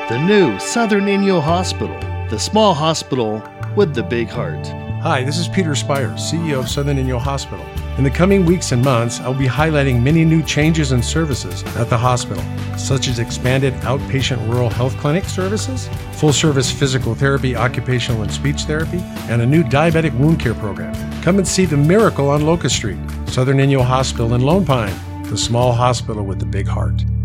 The new Southern Inyo Hospital, the small hospital with the big heart. Hi, this is Peter Spire, CEO of Southern Inyo Hospital. In the coming weeks and months, I'll be highlighting many new changes and services at the hospital, such as expanded outpatient rural health clinic services, full-service physical therapy, occupational and speech therapy, and a new diabetic wound care program. Come and see the miracle on Locust Street, Southern Inyo Hospital in Lone Pine, the small hospital with the big heart.